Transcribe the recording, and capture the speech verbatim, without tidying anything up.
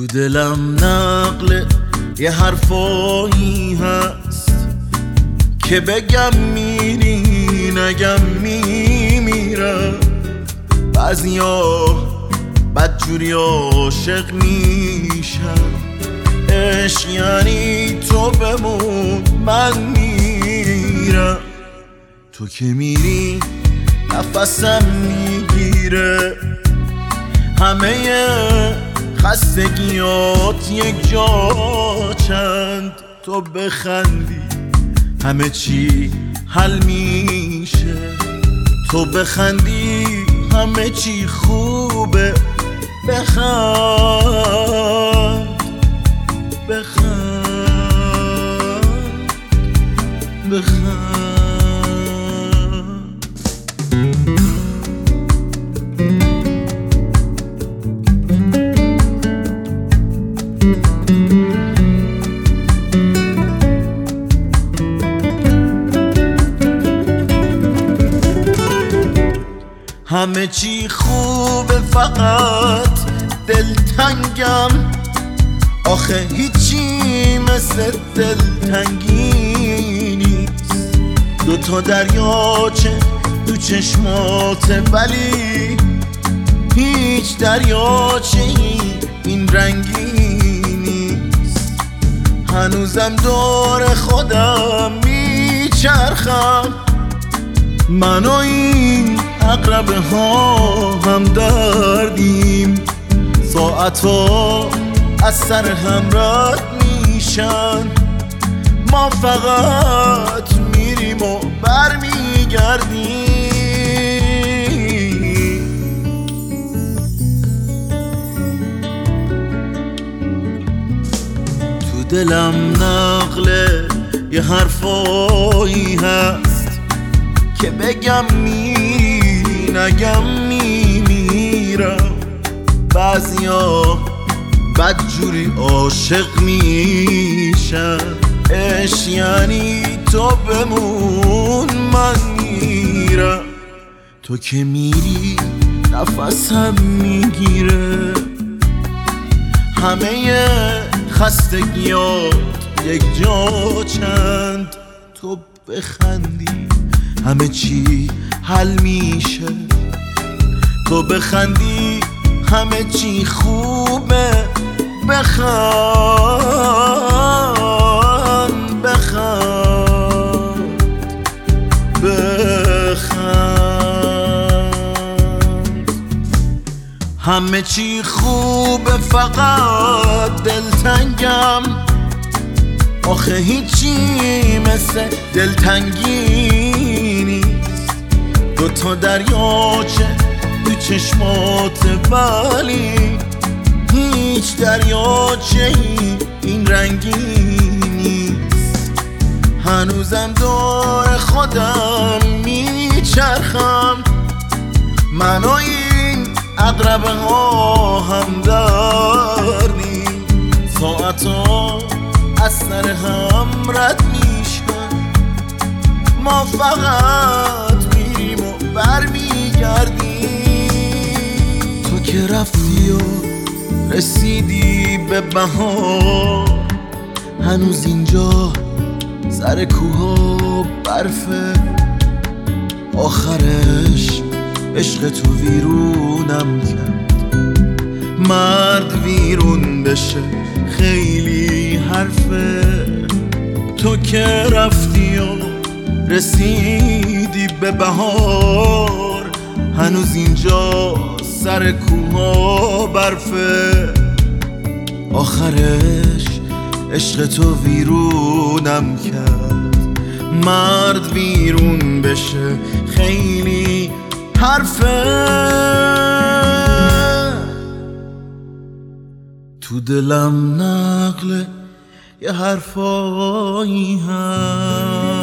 دلم نقل یه حرفایی هست که بگم میری نگم میمیرم. بعضیا بدجوری عاشق میشم، عشق یعنی تو بمون من میرم. تو که میری نفسم میگیره، همه خستگیات یک جا چند. تو بخندی همه چی حل میشه، تو بخندی همه چی خوبه. بخند بخند بخند. همه چی خوبه فقط دلتنگم، آخه هیچی مثل دلتنگی نیست. دوتا دریاچه دو چشماته ولی هیچ دریاچه این رنگی نیست. هنوزم دور خودم میچرخم، من و این عقربه ها هم دردیم. ساعتها از سر هم رد میشن، ما فقط میریم و برمیگردیم. تو دلم نقل یه حرفایی هست که بگم میری نگم میمیرم. بعضیا بدجوری عاشق میشن، عشق یعنی تو بمون من میرم. تو که میری نفسم میگیره، همه خستگیات یک جا چند. تو بخندی همه چی حل میشه، تو بخندی همه چی خوبه. بخند بخند بخند. همه چی خوبه فقط دلتنگم، آخه هیچی مثل دلتنگی نیست. دوتا دریاچه دو چشمات ولی هیچ دریاچه این رنگی نیست. هنوزم دور خودم میچرخم، من و این عقربه ها هم داریم. ساعتها از سر هم رد میشن، ما فقط میریم و برمیگردیم. تو که رفتی و رسیدی به بهار، هنوز اینجا سر کوها برفه. آخرش عشق تو ویرونم کرد، مرد ویرون بشه خیلی حرفه. تو که رفتی و رسیدی به بهار، هنوز اینجا سر کوها برفه. آخرش عشق تو ویرونم کرد، مرد ویرون بشه خیلی حرفه. تو دلم نقل یه حرفایی هست.